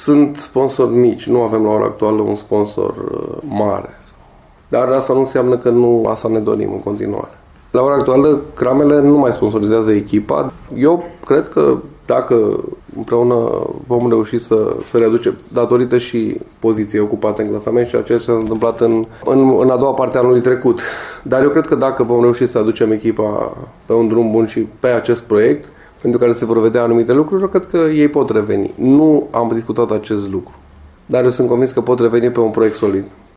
sunt sponsori mici, nu avem la ora actuală un sponsor mare. Dar asta nu înseamnă că nu asta ne dorim în continuare. La ora actuală, Cramele nu mai sponsorizează echipa. Eu cred că dacă împreună vom reuși să readucem, datorită și poziției ocupate în clasament, și acest s-a întâmplat în a doua parte a anului trecut. Dar eu cred că dacă vom reuși să aducem echipa pe un drum bun și pe acest proiect, pentru care se vor vedea anumite lucruri, eu cred că ei pot reveni. Nu am discutat acest lucru, dar eu sunt convins că pot reveni pe un proiect solid.